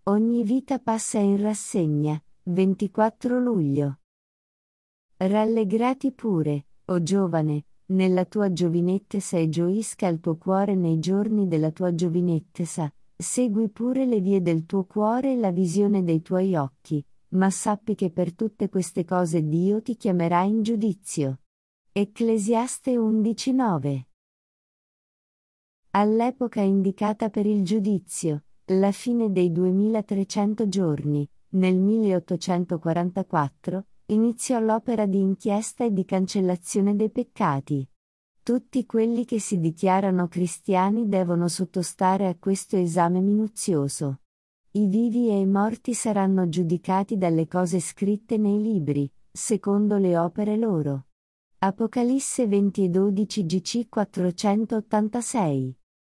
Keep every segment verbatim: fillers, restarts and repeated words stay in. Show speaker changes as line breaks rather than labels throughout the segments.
Ogni vita passa in rassegna. ventiquattro luglio. Rallegrati pure, o giovane, nella tua giovinettesa e gioisca il tuo cuore nei giorni della tua giovinettesa, segui pure le vie del tuo cuore e la visione dei tuoi occhi, ma sappi che per tutte queste cose Dio ti chiamerà in giudizio. Ecclesiaste undici nove. All'epoca indicata per il giudizio, la fine dei duemilatrecento giorni, nel milleottocentoquarantaquattro, iniziò l'opera di inchiesta e di cancellazione dei peccati. Tutti quelli che si dichiarano cristiani devono sottostare a questo esame minuzioso. I vivi e i morti saranno giudicati dalle cose scritte nei libri, secondo le opere loro. Apocalisse venti e dodici G C quattrocentottantasei.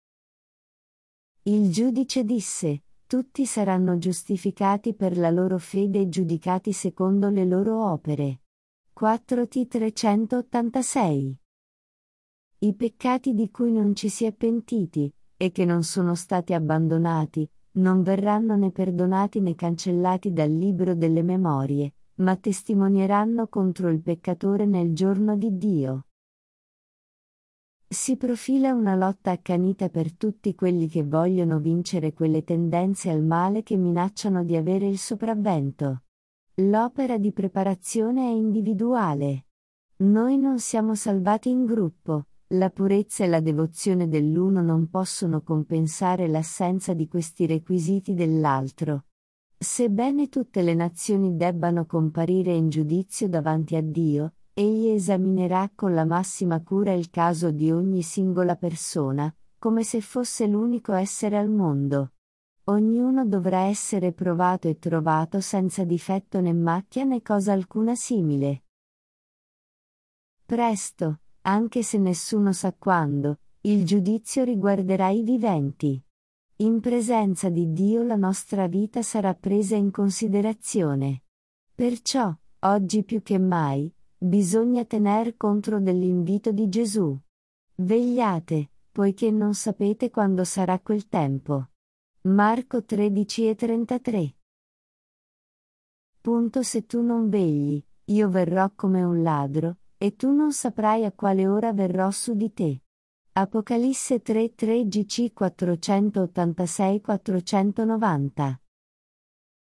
Il giudice disse: tutti saranno giustificati per la loro fede e giudicati secondo le loro opere. quattro T trecentottantasei. I peccati di cui non ci si è pentiti, e che non sono stati abbandonati, non verranno né perdonati né cancellati dal libro delle memorie, ma testimonieranno contro il peccatore nel giorno di Dio. Si profila una lotta accanita per tutti quelli che vogliono vincere quelle tendenze al male che minacciano di avere il sopravvento. L'opera di preparazione è individuale. Noi non siamo salvati in gruppo, la purezza e la devozione dell'uno non possono compensare l'assenza di questi requisiti dell'altro. Sebbene tutte le nazioni debbano comparire in giudizio davanti a Dio, Egli esaminerà con la massima cura il caso di ogni singola persona, come se fosse l'unico essere al mondo. Ognuno dovrà essere provato e trovato senza difetto né macchia né cosa alcuna simile. Presto, anche se nessuno sa quando, il giudizio riguarderà i viventi. In presenza di Dio la nostra vita sarà presa in considerazione. Perciò, oggi più che mai, bisogna tener conto dell'invito di Gesù. Vegliate, poiché non sapete quando sarà quel tempo. Marco tredici e trentatré. Punto Se tu non vegli, io verrò come un ladro, e tu non saprai a quale ora verrò su di te. Apocalisse tre tre G C quattrocentottantasei quattrocentonovanta.